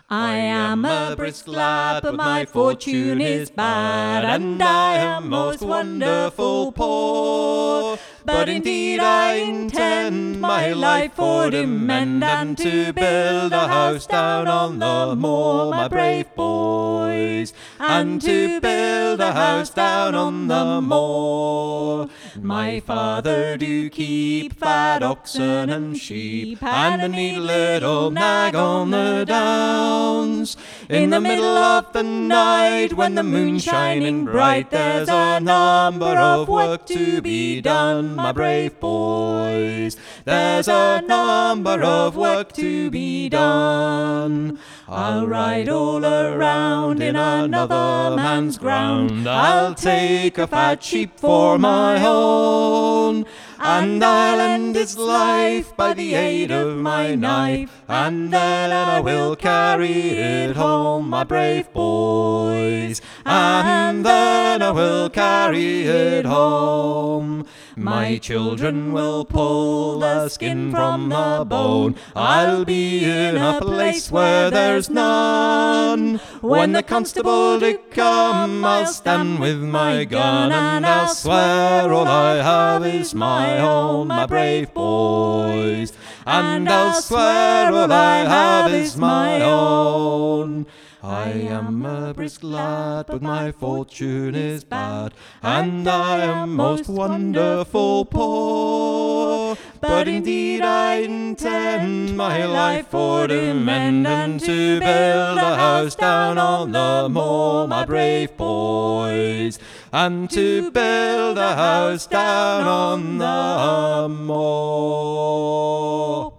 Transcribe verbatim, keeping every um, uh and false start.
I am a brisk lad, but my fortune is bad, and I am most wonderful poor. But indeed I intend my life for to mend, and to build a house down on the moor, my brave boys, and to build a house down on the moor. My father do keep fat oxen and sheep, and a neat little nag on the downs. In the middle of the night, when the moon's shining bright, there's a number of work to be done, my brave boys. There's a number of work to be done. I'll ride all around in another man's ground. I'll take a fat sheep for my own, and I'll end his life by the aid of my knife, and then I will carry it home, my brave boys, and then I will carry it home. My children will pull the skin from the bone. I'll be in a place where there's none. When the constable do come, I'll stand with my gun, and I'll swear all I have is my own, my brave boys, and I'll swear all I have is my own. I am a brisk lad, but my fortune is bad, and I am most wonderful poor. But indeed I intend my life for to mend, and to build a house down on the moor, my brave boys, and to build a house down on the moor.